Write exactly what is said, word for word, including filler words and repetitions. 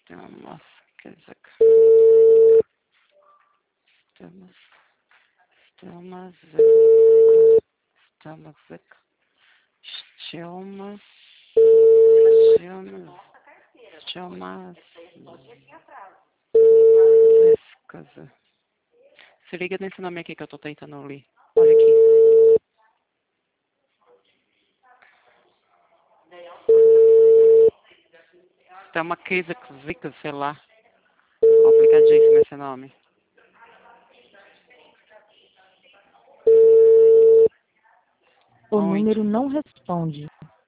Temos, quer dizer, temos, temos, temos, temos, temos, temos, casa. Se liga nesse nome aqui que eu tô tentando ler. Olha aqui. Tem uma coisa que zica, sei lá. Complicadíssimo esse nome. O número não responde.